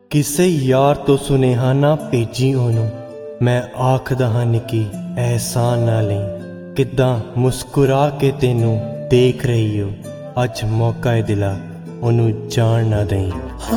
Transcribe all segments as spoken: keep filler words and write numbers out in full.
ਕਿਸੇ ਯਾਰ ਤੋਂ ਸੁਨੇਹਾ ਨਾ ਭੇਜੀ ਉਹਨੂੰ, ਮੈਂ ਆਖਦਾ ਹਾਂ ਨਿੱਕੀ ਅਹਿਸਾਨ ਨਾ ਲਈ। ਕਿੱਦਾਂ ਮੁਸਕਰਾ ਕੇ ਤੈਨੂੰ ਦੇਖ ਰਹੀ ਹੋ, ਅੱਜ ਮੌਕਾ ਏ ਦਿਲਾ ਉਹਨੂੰ ਜਾਣ ਨਾ ਦਈ।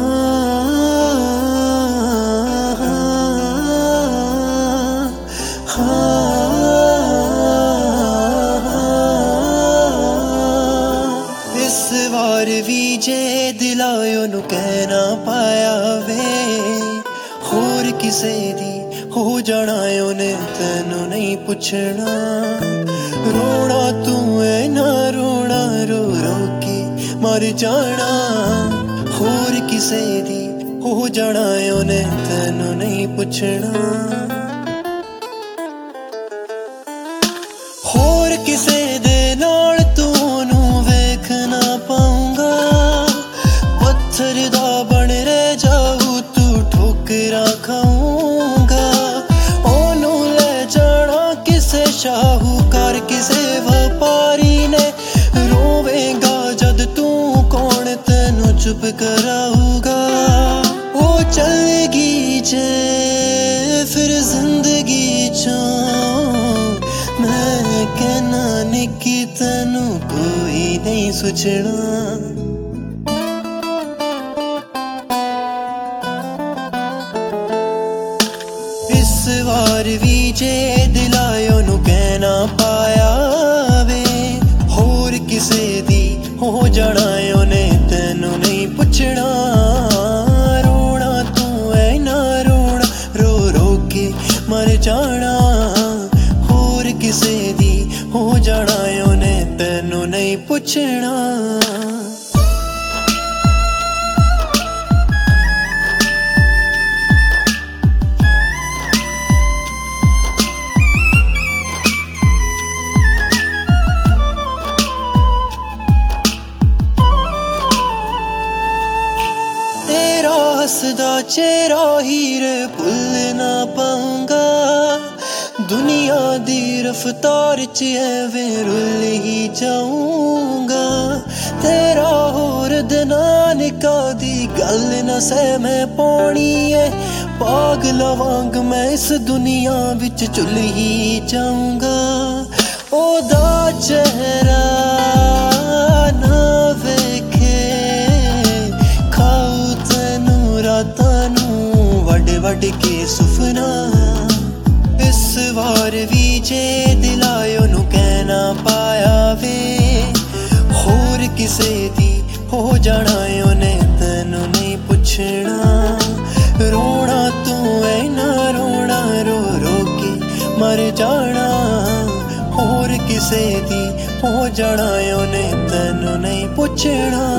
ਇਸ ਵਾਰ ਵੀ ਜੇ ਦਿਲਾਇ ਉਹਨੂੰ ਕਹਿ ਨਾ ਪਾਇਆ ਵੇ, ਹੋਰ ਕਿਸੇ ਦੀ ਹੋ ਜਾਣਾ ਉਹਨੇ ਤੈਨੂੰ ਨਹੀਂ ਪੁੱਛਣਾ। ਰੋਣਾ ਤੂੰ ਐ ਨਾ ਰੋਣਾ, ਰੋ ਰੋ ਕੇ ਮਰ ਜਾਣਾ। ਹੋਰ ਕਿਸੇ ਦੀ ਹੋ ਜਾਣਾ ਉਹਨੇ ਤੈਨੂੰ ਨਹੀਂ ਪੁੱਛਣਾ। ਹੋਰ ਕਿਸੇ ਦੇ ਨਾਲ ਤੂੰ ਉਹਨੂੰ ਵੇਖ ਨਾ ਪਾਊਂਗਾ। ਪੱਥਰ ਦਾ ਬਣ ਰਹਿ ਜਾਊ ਤੂੰ, ਠੋਕਰਾਂ ਖਾਊਂਗਾ। ਉਹਨੂੰ ਲੈ ਜਾਣਾ ਕਿਸੇ ਸ਼ਾਹੂਕਾਰ, ਕਿਸੇ ਵਪਾਰੀ ਨੇ। ਰੋਵੇਂਗਾ ਜਦ ਤੂੰ, ਕੌਣ ਤੈਨੂੰ ਚੁੱਪ ਕਰਾਊਗਾ। ਉਹ ਚੱਲੇਗੀ ਜੇ ਫਿਰ ਜ਼ਿੰਦਗੀ ਚੋਂ, ਮੈਂ ਕਹਿਣਾ ਨਿੱਕੀ ਤੈਨੂੰ ਕੋਈ ਨਹੀਂ ਸੁਝਣਾ। ਇਸ ਵਾਰ ਵੀ ਜੇ ਦਿਲਾਇ ਉਹਨੂੰ ਕਹਿ ਨਾ ਪਾਇਆ ਵੇ, ਹੋਰ ਕਿਸੇ ਦੀ ਹੋ ਜਾਣਾ ਉਹਨੇ ਤੈਨੂੰ ਨਹੀਂ ਪੁੱਛਣਾ। ਰੋਣਾ ਤੂੰ ਐ ਨਾ ਰੋਣਾ, ਰੋ ਰੋ ਕੇ ਮਰ ਜਾਣਾ। ਹੋਰ ਕਿਸੇ ਦੀ ਹੋ ਜਾਣਾ ਉਹਨੇ ਤੈਨੂੰ ਨਹੀਂ ਪੁੱਛਣਾ। ਤੇਰਾ ਹੱਸਦਾ ਚਿਹਰਾ ਹੀਰੇ ਭੁੱਲ ਨਾ ਪਾਊਂਗਾ। ਦੁਨੀਆ ਦੀ ਰਫਤਾਰ ਚ ਐਵੇਂ ਰੁੱਲ ਹੀ ਜਾਊਂਗਾ। ਤੇਰਾ ਹੋਰ ਦਿਨਾਂ ਨਿੱਕਾ ਦੀ ਗੱਲ ਨਾ ਸਹਿ ਮੈਂ ਪਾਉਣੀ ਏ। ਪਾਗਲਾਂ ਵਾਂਗ ਮੈਂ ਇਸ ਦੁਨੀਆ ਵਿੱਚ ਝੁੱਲ ਹੀ ਜਾਊਂਗਾ। ਉਹਦਾ ਚਿਹਰਾ ਨਾ ਵੇਖੇ ਖਾਊ ਤੈਨੂੰ ਰਾਤਾਂ ਨੂੰ ਵੱਢ ਵੱਢ ਕੇ ਸੁਪਨਾ। ਇਸ ਵਾਰ ਵੀ ਜੇ ਦਿਲਾਇ ਉਹਨੂੰ ਕਹਿ ਨਾ ਪਾਇਆ ਵੇ, ਹੋਰ ਕਿਸੇ ਦੀ ਹੋ ਜਾਣਾ ਉਹਨੇ ਤੈਨੂੰ ਨਹੀਂ ਪੁੱਛਣਾ। ਰੋਣਾ ਤੂੰ ਐ ਨਾ ਰੋਣਾ, ਰੋ ਰੋ ਕੇ ਮਰ ਜਾਣਾ। ਹੋਰ ਕਿਸੇ ਦੀ ਹੋ ਜਾਣਾ ਉਹਨੇ ਤੈਨੂੰ ਨਹੀਂ ਪੁੱਛਣਾ।